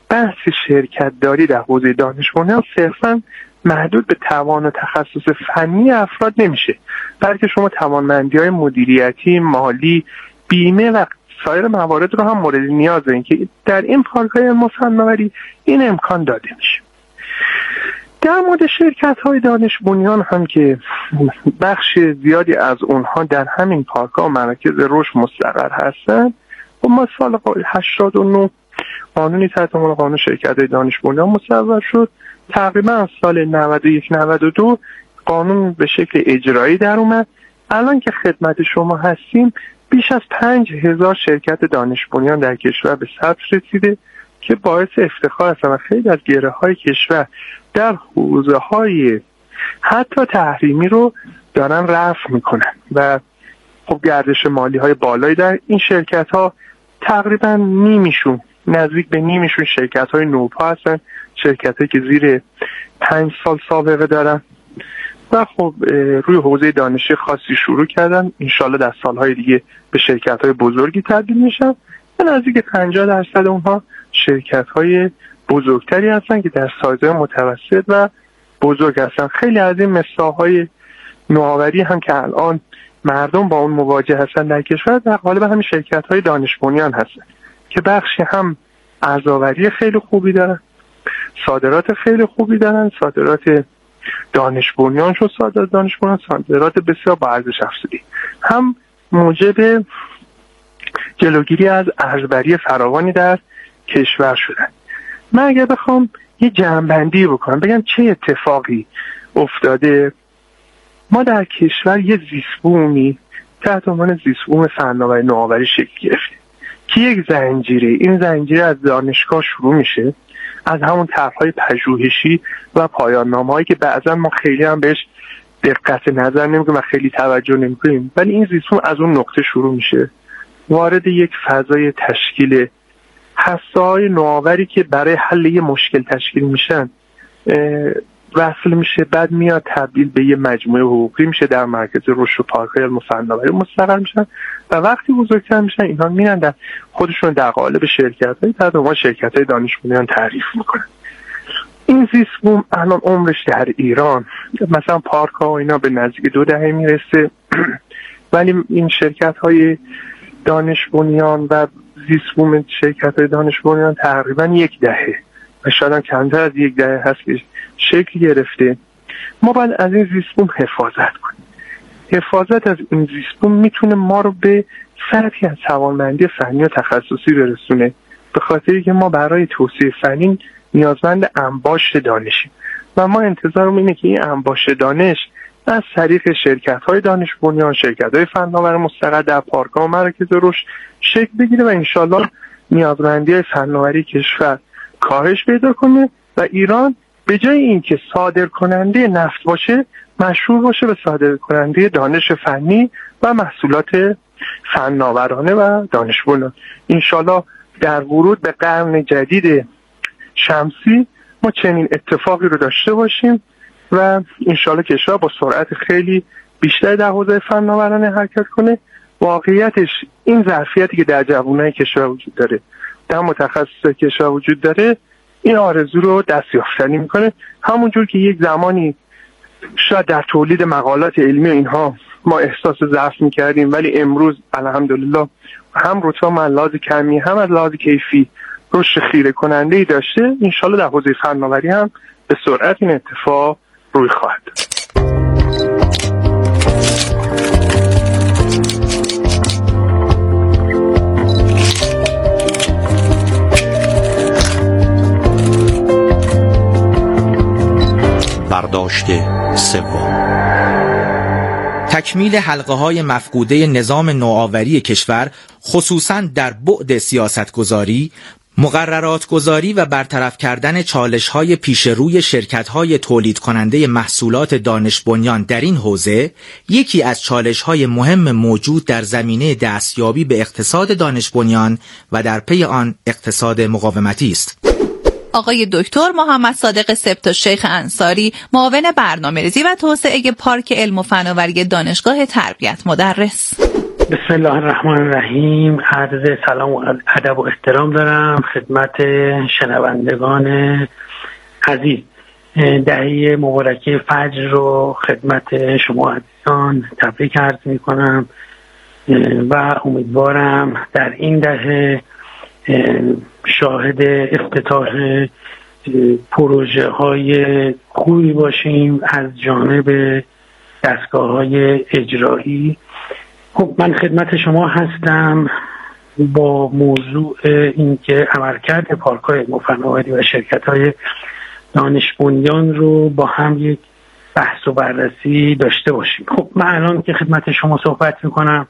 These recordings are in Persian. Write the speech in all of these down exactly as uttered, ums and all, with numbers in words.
بحث شرکت داری در حوزه دانش بنیان صرفاً محدود به توان و تخصص فنی افراد نمیشه، بلکه شما توانمندی‌های مدیریتی، مالی، بیمه و سایر موارد رو هم مورد نیاز دارین که در این پارک‌های علم و فناوری این امکان داده میشه. در مورد شرکت‌های دانش بنیان هم که بخش زیادی از اونها در همین پارک‌ها و مراکز رشد مستقر هستند، و ما سال هشتاد و نه قانونی تحت عنوان قانون شرکت‌های دانش بنیان مصوب شد. تقریبا از سال نود و یک نود و دو قانون به شکل اجرایی در اومد. الان که خدمت شما هستیم بیش از پنج هزار شرکت دانش بنیان در کشور به ثبت رسیده که باعث افتخار هستن و خیلی از گره‌های کشور در حوزه‌های حتی تحریمی رو دارن رفع میکنن و خب گردش مالی های بالایی در این شرکت ها، تقریبا نیمیشون نزدیک به نیمیشون شرکت های نوپا هستن، شرکت هایی که زیر پنج سال سابقه دارن و خب روی حوزه دانشی خاصی شروع کردن. انشالله در سالهای دیگه به شرکت های بزرگی تبدیل میشن و نزدیک پنجاه درصد اونها شرکت های بزرگتری هستن که در سایزهای متوسط و بزرگ هستن. خیلی از این مثالهای نوآوری هم که الان مردم با اون مواجه هستن در کشور در قالب همین شرکت‌های دانش بنیان هستن که بخشی هم ارزآوری خیلی خوبی دارن، صادرات خیلی خوبی دارن، صادرات دانش بنیان شد، صادرات دانش بنیان صادرات بسیار با ارزش افزوده، هم موجب جلوگیری از ارزبری فراوانی در کشور شدن. من اگر بخوام یه جمع‌بندی بکنم بگم چه اتفاقی افتاده، ما در کشور یه زیست‌بومی تحت عنوان زیست‌بوم فناوری نوآوری شکل گرفتیم که یک زنجیره، این زنجیره از دانشگاه شروع میشه، از همون طرح‌های پژوهشی و پایان‌نامه‌هایی که بعضا ما خیلی هم بهش دقت نظر نمی‌کنیم و خیلی توجه نمی‌کنیم، ولی این زیست‌بوم از اون نقطه شروع میشه، وارد یک فضای تشکیل هسته‌های نوآوری که برای حل یه مشکل تشکیل میشن وصل میشه، بعد میاد تبدیل به یه مجموعه حقوقی میشه، در مرکز رشد و پارک‌های علم و فناوری مستقر میشن و وقتی بزرگتر میشن اینها میرن در خودشون در قالب شرکت‌های تحت عنوان شرکت‌های دانش بنیان تعریف میکنن. این زیست‌بوم الان عمرش در ایران مثلا پارک‌ها و اینا به نزدیک دو دهه میرسه ولی این شرکت‌های دانش بنیان و زیست‌بوم شرکت‌های دانش بنیان تقریبا یک دهه و شاید هم کمتر از یک دهه هست که شکل گرفته. ما باید از این زیست‌بوم حفاظت کنیم. حفاظت از این زیست‌بوم میتونه ما رو به سطحی از توانمندی فنی و تخصصی برسونه، به خاطری که ما برای توسعه فنی نیازمند انباشت دانشیم و ما انتظارمون اینه که این انباشت دانش از طریق شرکت‌های دانش بنیان، شرکت‌های فناوری مستقر در پارک‌ها و مراکز رشد شکل بگیره و انشالله نیازمندی فناوری کشور کاهش پیدا کنه و ایران به جای اینکه صادر کننده نفت باشه مشهور باشه به صادر کننده دانش فنی و محصولات فناورانه و دانش بنیان. انشالله در ورود به قرن جدید شمسی ما چنین اتفاقی رو داشته باشیم و انشالله کشور با سرعت خیلی بیشتر در حوزه فناورانه حرکت کنه. واقعیتش این ظرفیتی که در جوانای کشور وجود داره، در متخصص کشور وجود داره، این آرزو رو دستیافتنی میکنه. همونجور که یک زمانی شاید در تولید مقالات علمی اینها ما احساس ضعف میکردیم ولی امروز الحمدلله هم رتبه من لحاظ کمی هم از لحاظ کیفی رشد خیره کننده ای داشته. انشالله در حوزه فناوری هم به سرعت این اتفاق روی خواهد داد. برداشت سوم. تکمیل حلقه‌های مفقوده نظام نوآوری کشور، خصوصاً در بعد سیاستگذاری، مقررات گذاری و برطرف کردن چالش‌های پیش روی شرکت‌های تولید کننده محصولات دانش بنیان در این حوزه، یکی از چالش‌های مهم موجود در زمینه دستیابی به اقتصاد دانش بنیان و در پی آن اقتصاد مقاومتی است. آقای دکتر محمد صادق سبت‌الشیخ انصاری، معاون برنامه‌ریزی و توسعه پارک علم و فناوری دانشگاه تربیت مدرس. بسم الله الرحمن الرحیم. عرض سلام و ادب و احترام دارم خدمت شنوندگان عزیز. دهه مبارکه فجر رو خدمت شما عزیزان تبریک عرض می کنم و امیدوارم در این دهه شاهد افتتاح پروژه های خوبی باشیم از جانب دستگاه های اجرایی. خب من خدمت شما هستم با موضوع اینکه عملکرد پارک‌های علم و فناوری و شرکت‌های دانش بنیان رو با هم یک بحث و بررسی داشته باشیم. خب من الان که خدمت شما صحبت میکنم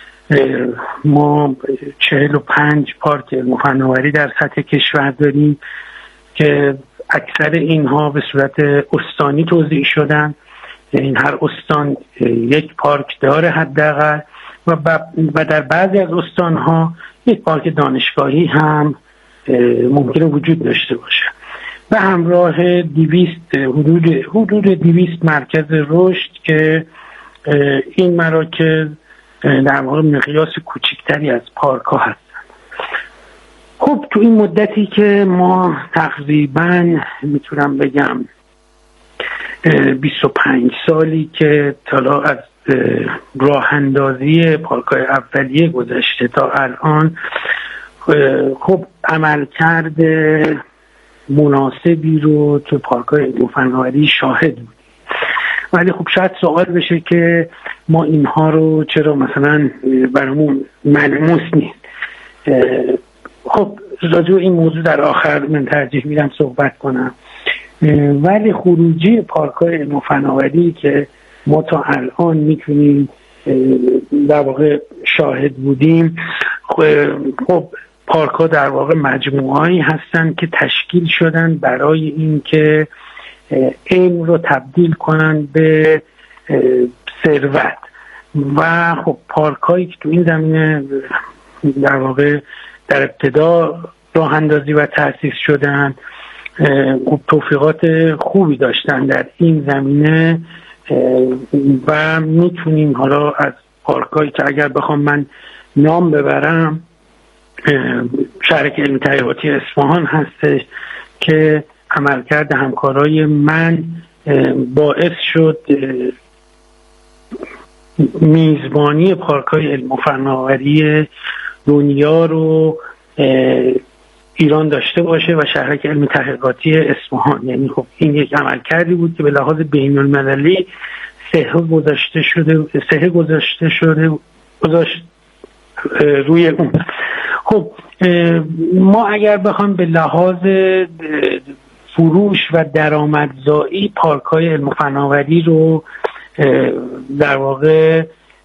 ما چهل و پنج پارک علم و فناوری در سطح کشور داریم که اکثر اینها به صورت استانی توزیع شدن. این هر استان یک پارک داره حداقل و, و در بعضی از استانها یک پارک دانشگاهی هم ممکنه وجود داشته باشه و همراه دویست حدود حدود دویست مرکز رشد که این مراکز در واقع مقیاس کوچکتری از پارک ها هستن. خب تو این مدتی که ما تقریبا میتونم بگم بیست و پنج سالی که تا از راه اندازی پارک‌های اولیه گذشته تا الان خب عملکرد مناسبی رو تو پارک‌های علم و فناوری شاهد بودیم، ولی خب شاید سوال بشه که ما اینها رو چرا مثلا برامون ملموس نیست. خب راجع به این موضوع در آخر من ترجیح میدم صحبت کنم، ولی خروجی پارک‌های علم و فناوری که ما تا الان میتونیم در واقع شاهد بودیم، خب پارک‌ها در واقع مجموعه‌ای هستن که تشکیل شدن برای اینکه علم رو تبدیل کنن به ثروت و خب پارک‌هایی که تو این زمینه در واقع در ابتدا راه اندازی و تأسیس شدن خب توفیقات خوبی داشتن در این زمینه و میتونیم حالا از پارکایی که اگر بخوام من نام ببرم شرکت علمی تحقیقاتی اصفهان هستش که عملکرد همکارای من باعث شد میزبانی پارکای علم و فناوری دنیا رو ایران داشته باشه و شهرک علمی تحقیقاتی اصفهان. یعنی خب این یک عملکردی بود که به لحاظ بین المللی صحه گذاشته شده صحه گذاشته شده گذاشت روی اون. خب ما اگر بخوام به لحاظ فروش و درآمدزایی پارک‌های علم و فناوری رو در واقع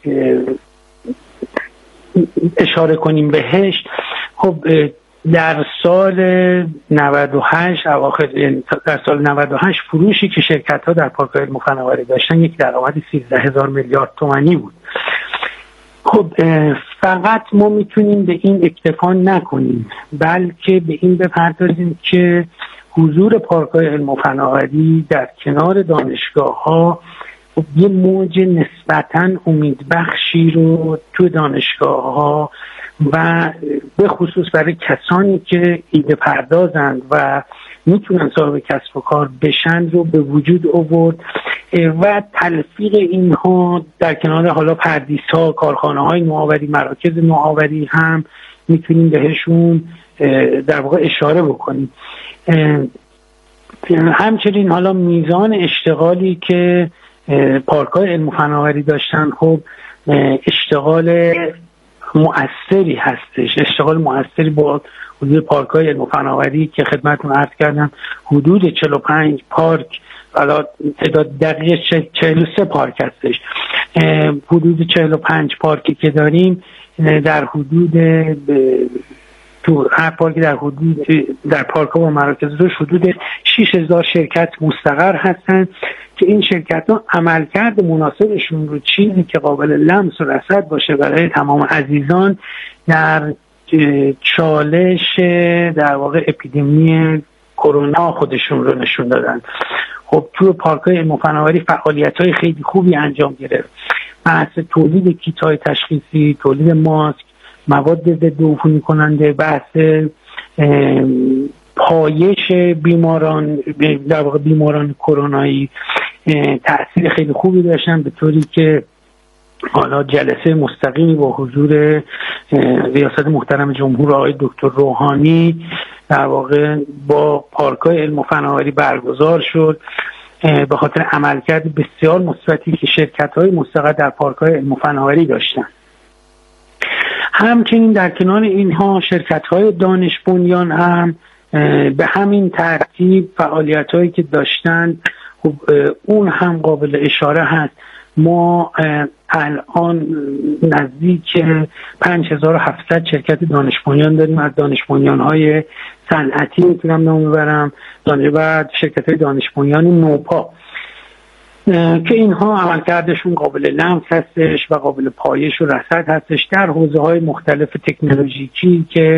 اشاره کنیم بهش، خب در سال نود و هشت اواخر در سال نود و هشت فروشی که شرکت‌ها در پارک‌های علم و فناوری داشتن یک درآمد سیزده هزار میلیارد تومانی بود. خب فقط ما میتونیم به این اکتفا نکنیم، بلکه به این بپردازیم که حضور پارک‌های علم و فناوری در کنار دانشگاه‌ها یه موج نسبتاً امیدبخشی رو تو دانشگاه‌ها و به خصوص برای کسانی که ایده پردازند و میتونن صاحب کسب و کار بشن رو به وجود آورد و تلفیق اینها در کنار حالا پردیس‌ها، کارخانه‌های نوآوری، مراکز نوآوری هم میتونیم بهشون در واقع اشاره بکنیم. همچنین حالا میزان اشتغالی که پارک‌های علم و فناوری داشتن خب اشتغال مؤثری هستش، اشتغال مؤثری با حدود پارک‌های علم و فناوری که خدمتتون عرض کردم حدود چهل و پنج پارک، حالا تعداد دقیق چهل و سه پارک هستش. حدود چهل و پنج پارکی که داریم در حدود تو هر پارکی در حدود در پارک‌ها و مراکز روش حدود شش هزار شرکت مستقر هستند که این شرکت‌ها عملکرد مناسبشون رو چیزی که قابل لمس و رصد باشه برای تمام عزیزان در چالش در واقع اپیدمی کرونا خودشون رو نشون دادن. خب تو پارک‌های علم و فناوری فعالیت‌های خیلی خوبی انجام گرفت بحث تولید کیت‌های تشخیصی، تولید ماسک، مواد ضد عفونی کننده، بحث پایش بیماران، در واقع بیماران کرونایی تأثیر خیلی خوبی داشتن، به طوری که حالا جلسه مستقیمی با حضور ریاست محترم جمهور آقای دکتر روحانی در واقع با پارک‌های علم و فناوری برگزار شد به خاطر عملکرد بسیار مثبتی که شرکت‌های مستقل در پارک‌های علم و فناوری داشتن. همچنین در کنار اینها شرکت‌های دانش بنیان هم به همین ترتیب فعالیت‌هایی که داشتن، خب اون هم قابل اشاره هست. ما الان نزدیک پنج هزار و هفتصد شرکت دانش بنیان داریم، از دانش بنیان‌های صنعتی میتونم نام ببرم، بعد شرکت‌های دانش بنیان نوپا که اینها عملکردشون قابل لمس هستش و قابل پایش و رصد هستش در حوزه‌های مختلف تکنولوژیکی که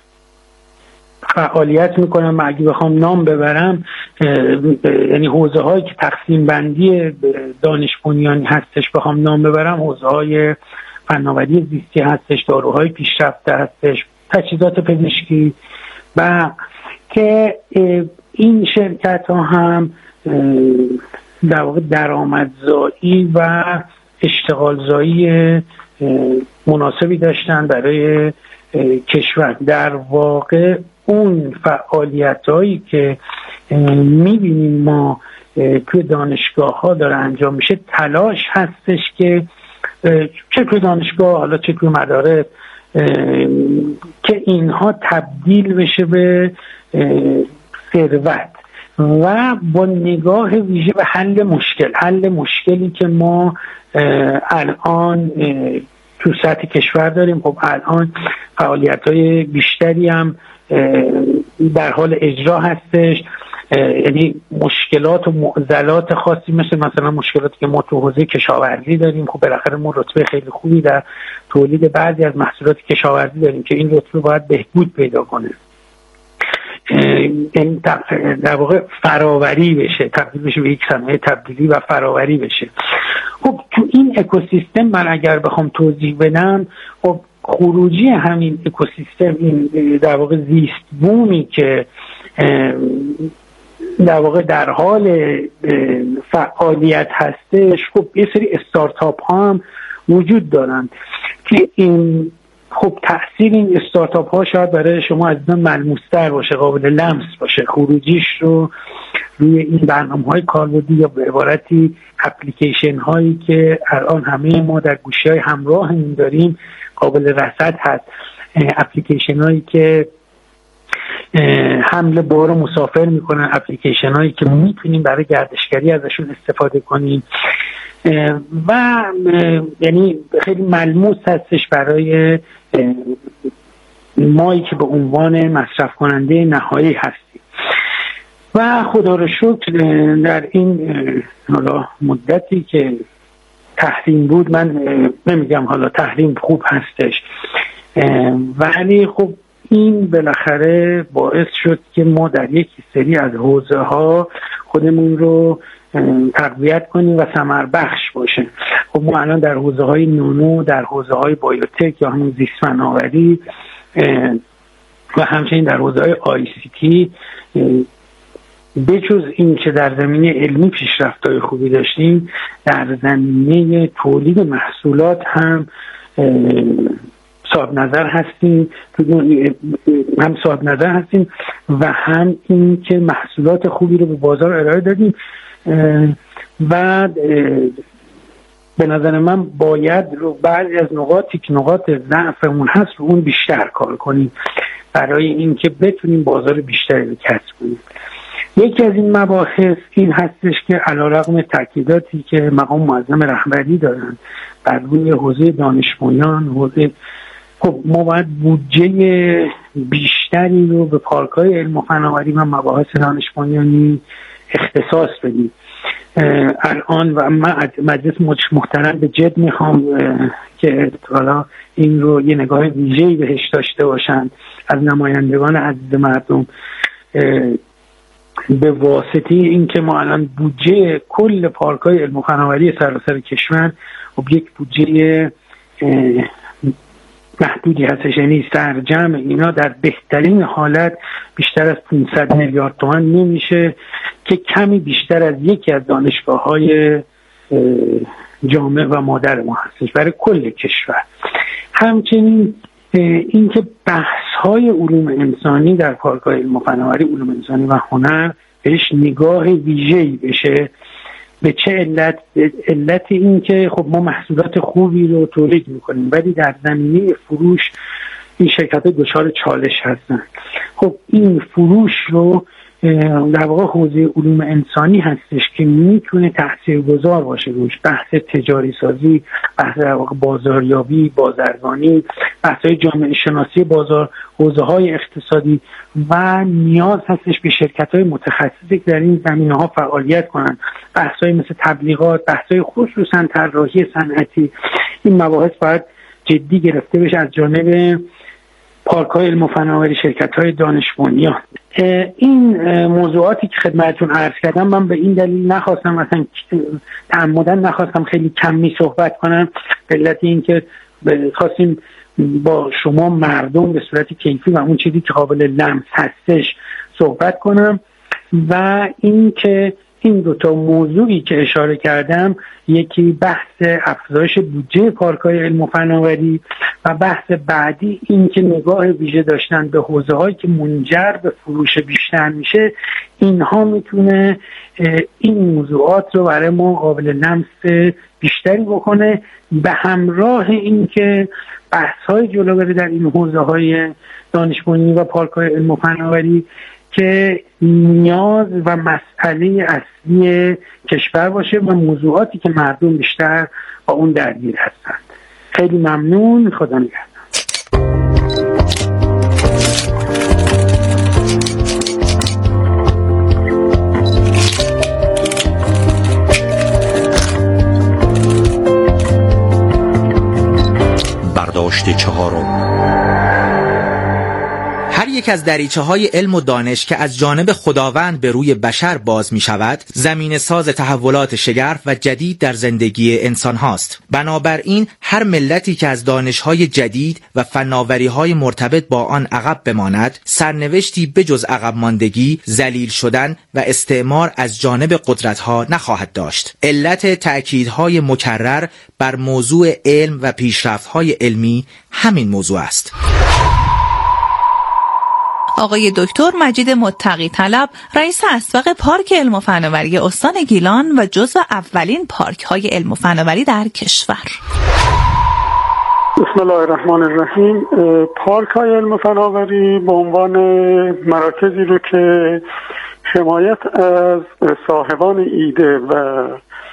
فعالیت میکنم. و اگه بخوام نام ببرم، یعنی حوزه هایی که تقسیم بندی دانش بنیانی هستش، بخوام نام ببرم حوزه های فناوری زیستی هستش، داروهای پیشرفته هستش، تجهیزات پزشکی، و که این شرکت ها هم در واقع درآمدزایی و اشتغالزایی مناسبی داشتن برای کشور. در واقع اون فعالیت هایی که میبینیم ما توی دانشگاه ها داره انجام میشه، تلاش هستش که چه توی دانشگاه حالا چه توی مدارس که اینها تبدیل بشه به ثروت و با نگاه ویژه به حل مشکل حل مشکلی که ما الان تو سطح کشور داریم. خب الان فعالیت‌های بیشتری هم در حال اجرا هستش، یعنی مشکلات و معضلات خاصی مثل مثلا مشکلاتی که ما تو حوزه کشاورزی داریم. خب بالاخره ما رتبه خیلی خوبی در تولید بعضی از محصولات کشاورزی داریم که این رتبه باید بهبود پیدا کنه، این در واقع فراوری بشه، تبدیل بشه به یک صنایع تبدیلی و فراوری بشه. خب تو این اکوسیستم من اگر بخوام توضیح بدم، خب خروجی همین اکوسیستم، این در واقع زیست بومی که در واقع در حال فعالیت هستش، خب یه سری استارتاپ ها هم وجود دارن که این خب تأثیر این استارتاپ ها شاید برای شما عزیزان ملموس‌تر باشه، قابل لمس باشه. خروجیش رو روی این برنامه های کاربردی یا به عبارتی اپلیکیشن هایی که الان همه ما در گوشی های همراهمون داریم قابل رصد هست. اپلیکیشن هایی که حمل بار و مسافر میکنن، اپلیکیشن هایی که میتونیم برای گردشگری ازشون استفاده کنیم و یعنی خیلی ملموس هستش برای مایی که به عنوان مصرف کننده نهایی هستیم. و خدا رو شکر در این حالا مدتی که تحریم بود، من نمیگم حالا تحریم خوب هستش، ولی خب این بالاخره باعث شد که ما در یک سری از حوزه ها خودمون رو تقویت کنیم و ثمر بخش باشه. خب ما الان در حوزه های نونو، در حوزه های بایوتک یا همون زیست فناوری و همچنین در حوزه های آی سی تی، بجز این که در زمینه علمی پیشرفت‌های خوبی داشتیم، در زمینه تولید محصولات هم صاحب نظر هستیم هم صاحب نظر هستیم و هم این که محصولات خوبی رو به بازار ارائه دادیم و به نظر من باید رو بعضی از نقاطی که نقاط ضعفمون هست رو اون بیشتر کار کنیم برای اینکه بتونیم بازار بیشتری رو کسب کنیم. یکی از این مباحث این هستش که علیرغم تاکیداتی که مقام معظم رهبری دارن بر روی حوزه دانش بنیان، حوزه خب ما باید بودجه بیشتری رو به پارک‌های علم و فناوری و مباحث دانش بنیانی اختصاص بدیم. الان و من مجلس محترم به جد میخوام که حالا این رو یه نگاه ویژه‌ای بهش داشته باشن از نمایندگان عزیز مردم، به واسطه این که ما الان بودجه کل پارک‌های علم و فناوری سراسر کشور خب یک بودجه محدودی هستش، یعنی سرجم اینا در بهترین حالت بیشتر از پانصد میلیارد تومان نمیشه که کمی بیشتر از یکی از دانشگاه‌های جامع و مادر ما هستش برای کل کشور. همچنین اینکه بحث‌های علوم انسانی در پارک‌های علم و فناوری، علوم انسانی و هنر بهش نگاه ویژه‌ای بشه. به چه علت؟ علت این که خب ما محصولات خوبی رو تولید میکنیم ولی در زمینه فروش این شرکت دچار چالش هستن. خب این فروش رو در واقع حوزه علوم انسانی هستش که میتونه تاثیرگذار باشه روش. بحث تجاری سازی، بحث در واقع بازاریابی، بازرگانی، بحث‌های جامعه شناسی بازار، حوزه‌های اقتصادی و نیاز هستش به شرکت‌های متخصصی که در این زمینه‌ها فعالیت کنن. بحث‌های مثل تبلیغات، بحث‌های خصوصاً طراحی صنعتی، این مباحث باید جدی گرفته بشه از جانب پارک‌های علم و فناوری، شرکت‌های دانش بنیان. این موضوعاتی که خدمتتون عرض کردم من به این دلیل نخواستم مثلا تعمدن نخواستم خیلی کمی صحبت کنم، به علت اینکه خواستیم با شما مردم به صورت کیفی و اون چیزی که قابل لمس هستش صحبت کنم. و اینکه این دو تا موضوعی که اشاره کردم، یکی بحث افزایش بودجه پارک‌های علم و فناوری و بحث بعدی این که نگاه ویژه داشتن به حوزه‌هایی که منجر به فروش بیشتر میشه، اینها میتونه این موضوعات رو برای ما قابل لمس بیشتری بکنه، به همراه این که بحث‌های جلو بره در این حوزه‌های دانش بنیانی و پارک‌های علم و فناوری که نیاز و مسئله اصلی کشور باشه و موضوعاتی که مردم بیشتر با اون درگیر هستند. خیلی ممنون. خدا نگهدار. برداشت چهارم. هر یک از دریچه‌های علم و دانش که از جانب خداوند به روی بشر باز می شود، زمین ساز تحولات شگرف و جدید در زندگی انسان هاست. بنابراین هر ملتی که از دانش‌های جدید و فناوری‌های مرتبط با آن عقب بماند، سرنوشتی بجز عقب ماندگی، ذلیل شدن و استعمار از جانب قدرت‌ها نخواهد داشت. علت تأکیدهای مکرر بر موضوع علم و پیشرفت‌های علمی همین موضوع است. آقای دکتر مجید متقی طلب، رئیس اسبق پارک علم و فناوری استان گیلان و جزو اولین پارک های علم و فناوری در کشور. بسم الله الرحمن الرحیم. پارک های علم و فناوری به عنوان مراکزی رو که حمایت از صاحبان ایده و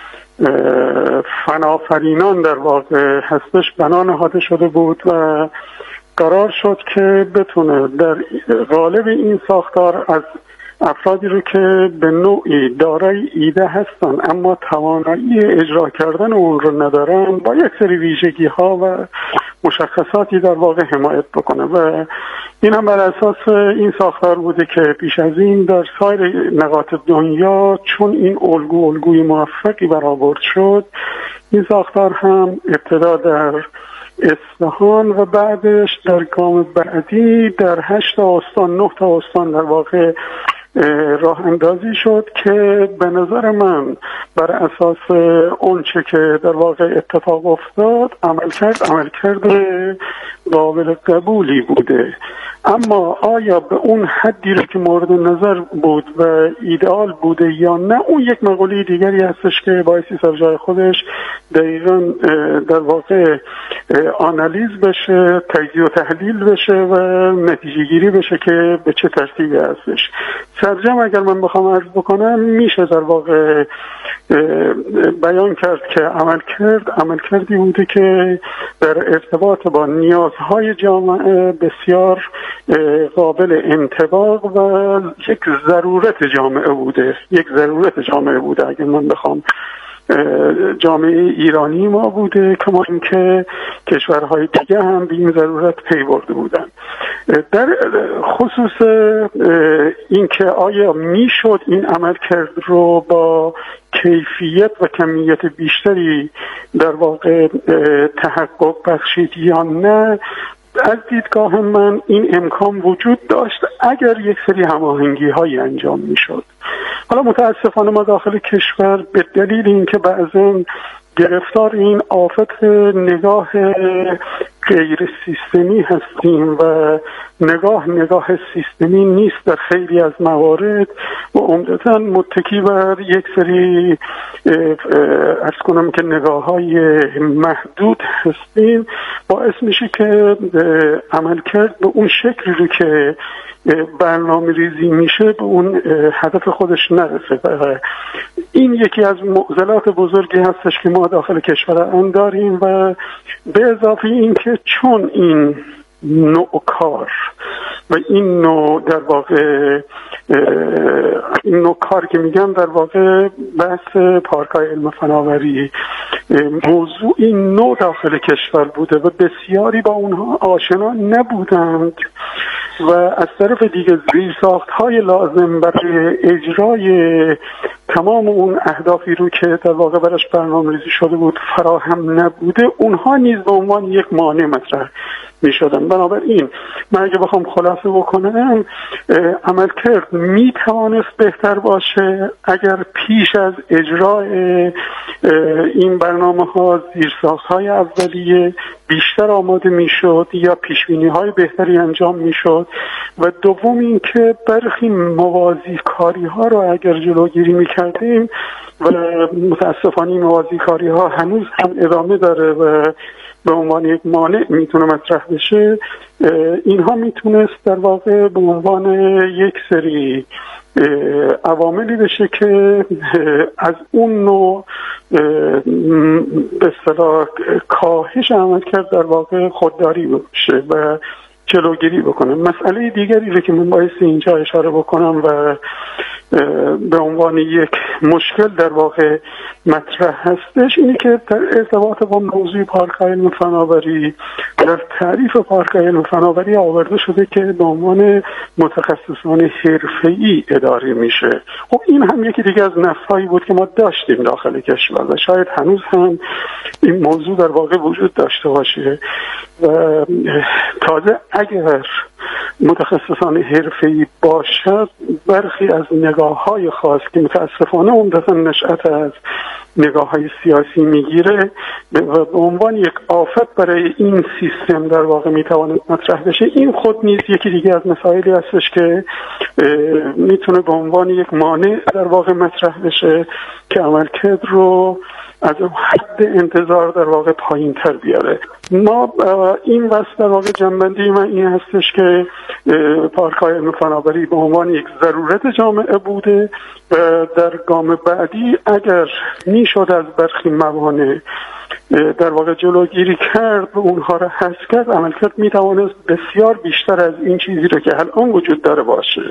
فناورینان در واقع هستش بنا نهاده شده بود و قرار شد که بتونه در قالب این ساختار از افرادی رو که به نوعی دارای ایده هستن اما توانایی اجرا کردن اون رو ندارن با یک سری ویژگی ها و مشخصاتی در واقع حمایت بکنه و این هم بر اساس این ساختار بوده که پیش از این در سایر نقاط دنیا چون این الگو الگوی موفقی برآورد شد، این ساختار هم ابتدا در اصفهان و بعدش در گام بعدی در هشت استان نه تا استان در واقع راه اندازی شد که به نظر من بر اساس اون چه که در واقع اتفاق افتاد عمل کرد عمل کرد قابل قبولی بوده. اما آیا به اون حدی رو که مورد نظر بود و ایدئال بوده یا نه، اون یک مقوله دیگری هستش که بایستی سر جای خودش دقیقاً در واقع آنالیز بشه، تجزیه و تحلیل بشه و نتیجه گیری بشه که به چه ترتیبی هستش. سرجم اگر من بخوام عرض بکنم میشه در واقع بیان کرد که عمل کرد عمل کردی بوده که در ارتباط با نیازهای جامعه بسیار قابل انطباق و یک ضرورت جامعه بوده یک ضرورت جامعه بوده اگر من بخوام جامعه ایرانی ما بوده، کما اینکه کشورهای دیگه هم به این ضرورت پی برده بودن. در خصوص اینکه آیا میشد این عملکرد رو با کیفیت و کمیت بیشتری در واقع تحقق بخشید یا نه، از دیدگاه من این امکان وجود داشت اگر یک سری هماهنگی های انجام میشد. حالا متاسفانه ما داخل کشور به دلیل اینکه بعضا گرفتار این آفت نگاه غیر سیستمی هستیم و نگاه نگاه سیستمی نیست در خیلی از موارد و عمدتاً متکی بر یک سری عرض کنم که نگاه های محدود هستیم، باعث میشه که عمل کرد به اون شکلی رو که برنامه ریزی میشه به اون هدف خودش نرسه. این یکی از معضلات بزرگی هستش که ما داخل کشور آن داریم و به اضافه این که چون این نوع کار و این نوع در واقع این نوع کار که میگم در واقع بحث پارک‌های علم فناوری موضوع این نوع داخل کشور بوده و بسیاری با اونها آشنا نبودند و از طرف دیگه زیرساخت‌های لازم برای اجرای تمام اون اهدافی رو که در واقع براش برنامه‌ریزی شده بود فراهم نبوده، اونها نیز به عنوان یک مانع مطرح می شدن. بنابراین من اگه بخوام خلاصه بکنم، عملکرد می توانست بهتر باشه اگر پیش از اجرای این برنامه ها زیرساخت های اولیه بیشتر آماده می شد یا پیشبینی های بهتری انجام می شد و دوم این که برخی موازی کاری ها رو اگر جلوگیری می کردیم و متاسفانه موازی کاری ها هنوز هم ادامه داره و به عنوان یک مانع میتونه مطرح بشه، اینها میتونست در واقع به عنوان یک سری عواملی بشه که از اون نوع به اصطلاح کاهش عملکرد در واقع خودداری بشه و جلوگیری بکنه. مسئله دیگری رو که من باید اینجا اشاره بکنم و به عنوان یک مشکل در واقع مطرح هستش اینه که در ارتباط با موضوع پارک‌های علم فناوری در تعریف پارک‌های علم فناوری آورده شده که به عنوان متخصصان حرفه‌ای اداره میشه. خب این هم یکی دیگه از نفعی بود که ما داشتیم داخل کشور و شاید هنوز هم این موضوع در واقع وجود داشته باشه و تازه اگر متخصصان حرفه‌ای باشد برخی از نگاه‌های خاص که متاسفانه عمدتاً نشأت از نگاه‌های سیاسی میگیره و به عنوان یک آفت برای این سیستم در واقع میتواند مطرح بشه، این خود نیز یکی دیگه از مسائلی هستش که میتونه به عنوان یک مانع در واقع مطرح بشه که عملکرد رو از حد انتظار در واقع پایین تر بیاره. ما این واسه در واقع جنبندی من این هستش که پارک‌های علم فناوری به عنوان یک ضرورت جامعه بوده و در گام بعدی اگر میشد از برخی موانع در واقع جلوگیری کرد و اونها را حذف کرد، عملکرد میتوانست بسیار بیشتر از این چیزی رو که الان وجود داره باشه.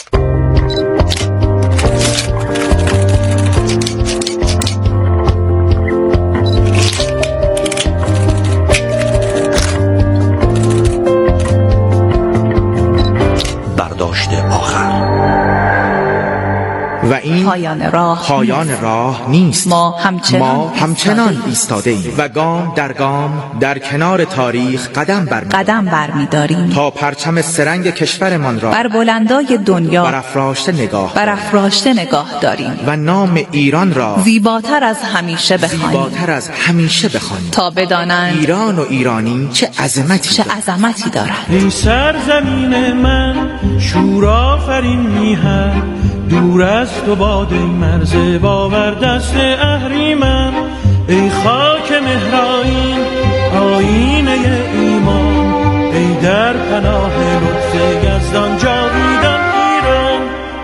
و این پایان راه پایان راه نیست. ما همچنان, ما همچنان ایستاده ایم و گام در گام در کنار تاریخ قدم برمی قدم برمی‌داریم تا پرچم سرنگ کشورمان را بر بلندای دنیا برافراشته نگاه برافراشته نگاه داریم و نام ایران را زیباتر از همیشه بخوانیم زیباتر از همیشه بخوانیم تا بدانند ایران و ایرانی چه عظمتی چه عظمتی دارند. ای سرزمین من شور آفرین میهن، دور از تو باد ای مرز باور دست اهریمن، ای خاک مهرائین آیینه ایمان، ای در پناه لطف یزدان جاویدان ایران.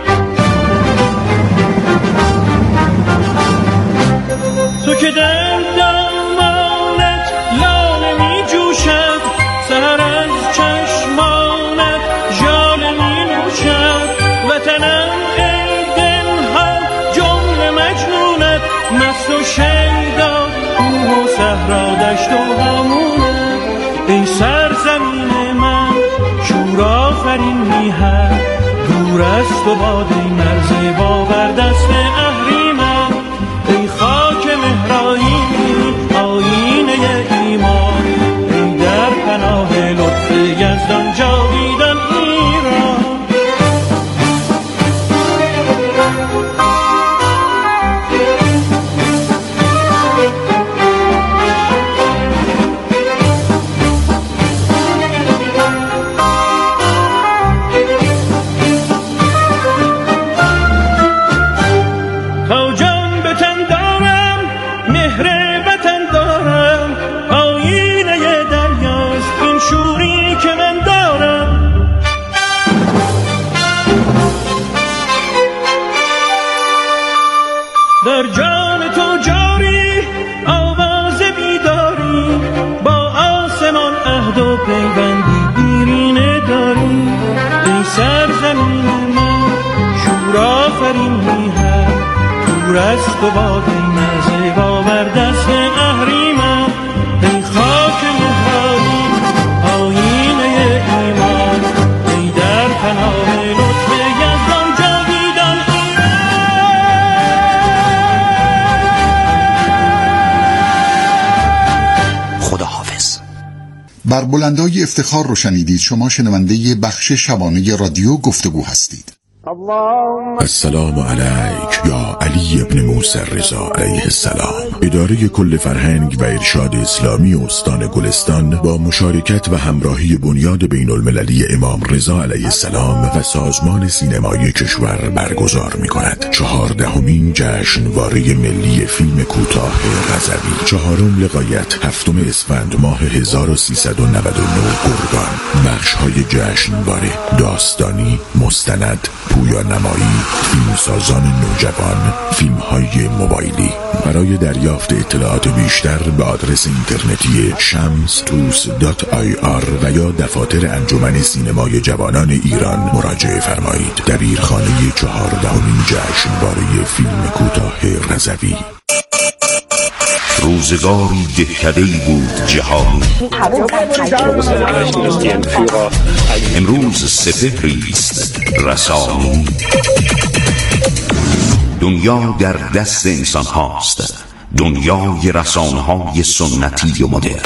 تو که در دامانت لاله می جوشد، سر از چشمانت ژاله می نوشد، وطنم مست و شیدا کوه و صحرا دشت و همونه. ای سرزمین من شور است و باد ای مرز باور دست اهریمن، ای خاک مهرانی آیینه ایمان، ای در پناه لطف یزدان جاویدان ایران. در جان تو جاری آواز بیداری، با آسمان عهد و پیوندی دیرینه داری. ای سرزمین من شور آفرین میهن، دور است و باد ای مرز باور دست اهریمن، ای خاک مهرانی آیینه ایمان، ای در پناه لطف یزدان جاویدان ایران. خداحافظ. بر بلندای افتخار رو شنیدید. شما شنونده بخش شبانه رادیو گفتگو هستید. السلام علیک یا علی ابن موسی رضا علیه السلام. اداره کل فرهنگ و ارشاد اسلامی استان گلستان با مشارکت و همراهی بنیاد بین المللی امام رضا علیه السلام و سازمان سینمای کشور برگزار می کند چهاردهمین جشنواره ملی فیلم کوتاه رضوی، چهارم لقایت، هفتم اسفند ماه هزار و سیصد و نود و نه گردان. بخش های جشنواره: داستانی، مستند، پویان نمایی، فیلمسازان نوجوان، فیلم های موبایلی. برای دریافت اطلاعات بیشتر به آدرس اینترنتی شمس توس دات آی آر و یا دفاتر انجمن سینمای جوانان ایران مراجعه فرمایید. دبیرخانه چهاردهمین جشنواره فیلم کوتاه رضوی. روزگاری دهکده‌ای بود جهانی، امروز سپهری است رسانی. دنیا در دست انسان هاست، دنیای رسانه های سنتی و مدرن.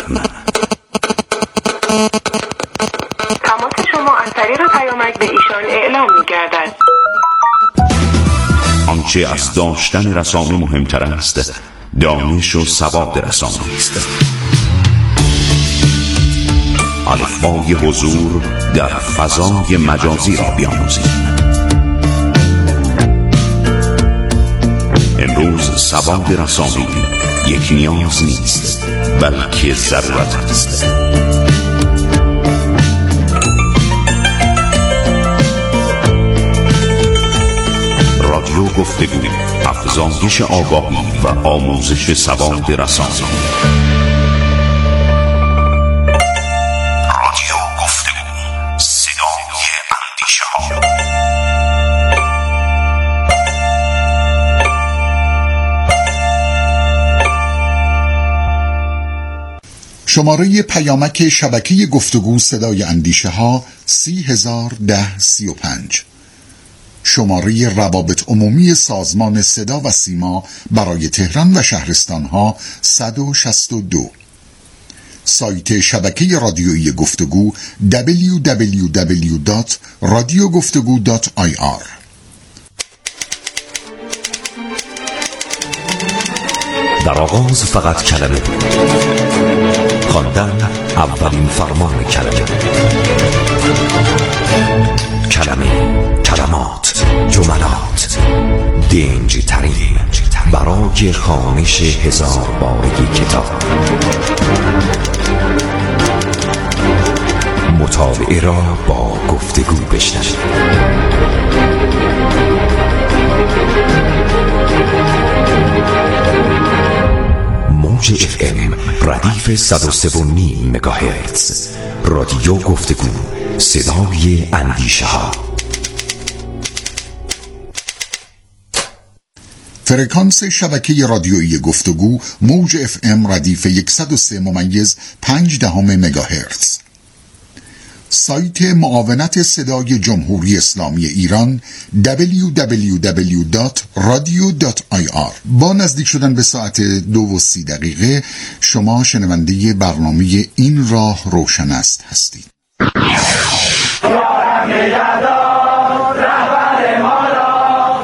تماس شما از طریق پیامک به ایشان اعلام می گردد. آنچه از داشتن رسانه مهمتر است، دانش و سواد رسانه است. الفبای حضور در فضای مجازی را بیاموزیم. امروز سواد رسانه‌ای یک نیاز نیست، بلکه ضرورت است. رادیو گفتگو، افزایش آگاهی و آموزش سواد رسانه‌ای. رادیو گفتگو، صدای اندیشه‌ها. شماره پیامک شبکه گفتگو صدای اندیشه ها سی هزار ده سی و پنج. شماره روابط عمومی سازمان صدا و سیما برای تهران و شهرستان ها صد و شصت و دو. سایت شبکه رادیویی گفتگو دبلیو دبلیو دبلیو دات رادیو گفتگو دات آی آر. در آغاز فقط کلمه بود، خواندن اولین فرمان کلمه. کلمه، کلمات، جملات، دنج ترین برای خوانش هزار بارگی کتاب. مطالعه را با گفتگو بشنوید. موج اف ام ردیف صد و سه و نیم مگاهرتز. رادیو گفتگو، صدای اندیشه ها. فرکانس شبکه رادیویی گفتگو موج اف ام ردیف صد و سه ممیز پنج دهم مگاهرتز. سایت معاونت صدای جمهوری اسلامی ایران دبلیو دبلیو دبلیو دات رادیو دات آی آر. با نزدیک شدن به ساعت دو و سی دقیقه شما شنونده برنامه این راه روشن است هستید.